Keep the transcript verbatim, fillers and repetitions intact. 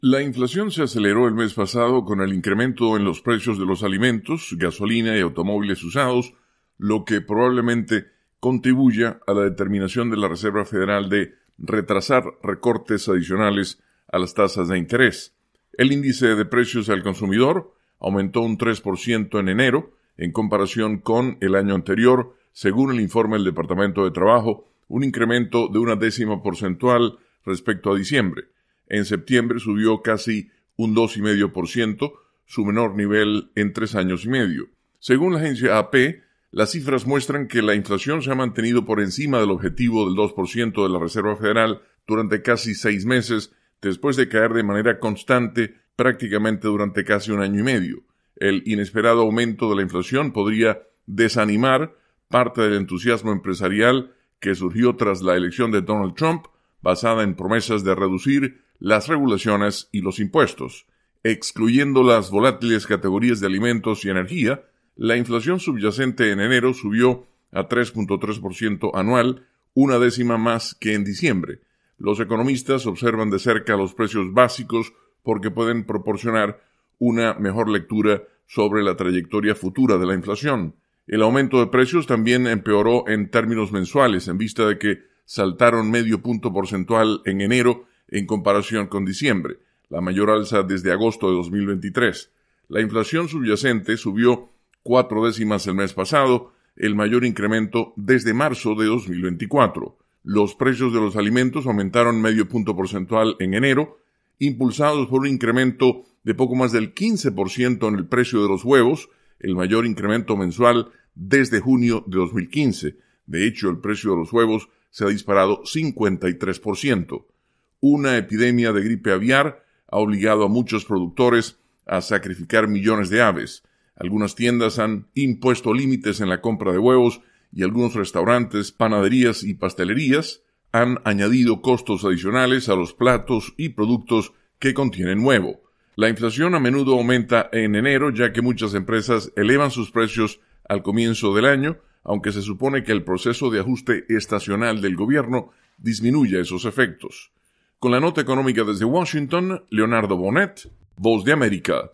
La inflación se aceleró el mes pasado con el incremento en los precios de los alimentos, gasolina y automóviles usados, lo que probablemente contribuya a la determinación de la Reserva Federal de retrasar recortes adicionales a las tasas de interés. El índice de precios al consumidor aumentó un tres por ciento en enero en comparación con el año anterior, según el informe del Departamento de Trabajo, un incremento de una décima porcentual respecto a diciembre. En septiembre subió casi un dos coma cinco por ciento, su menor nivel en tres años y medio. Según la agencia A P, las cifras muestran que la inflación se ha mantenido por encima del objetivo del dos por ciento de la Reserva Federal durante casi seis meses, después de caer de manera constante prácticamente durante casi un año y medio. El inesperado aumento de la inflación podría desanimar parte del entusiasmo empresarial que surgió tras la elección de Donald Trump, basada en promesas de reducir las regulaciones y los impuestos. Excluyendo las volátiles categorías de alimentos y energía, la inflación subyacente en enero subió a tres punto tres por ciento anual, una décima más que en diciembre. Los economistas observan de cerca los precios básicos porque pueden proporcionar una mejor lectura sobre la trayectoria futura de la inflación. El aumento de precios también empeoró en términos mensuales, en vista de que saltaron medio punto porcentual en enero en comparación con diciembre, la mayor alza desde agosto de dos mil veintitrés. La inflación subyacente subió cuatro décimas el mes pasado, el mayor incremento desde marzo de dos mil veinticuatro. Los precios de los alimentos aumentaron medio punto porcentual en enero, impulsados por un incremento de poco más del quince por ciento en el precio de los huevos, el mayor incremento mensual desde junio de dos mil quince. De hecho, el precio de los huevos se ha disparado cincuenta y tres por ciento. Una epidemia de gripe aviar ha obligado a muchos productores a sacrificar millones de aves. Algunas tiendas han impuesto límites en la compra de huevos y algunos restaurantes, panaderías y pastelerías han añadido costos adicionales a los platos y productos que contienen huevo. La inflación a menudo aumenta en enero, ya que muchas empresas elevan sus precios al comienzo del año, aunque se supone que el proceso de ajuste estacional del gobierno disminuye esos efectos. Con la nota económica desde Washington, Leonardo Bonet, Voz de América.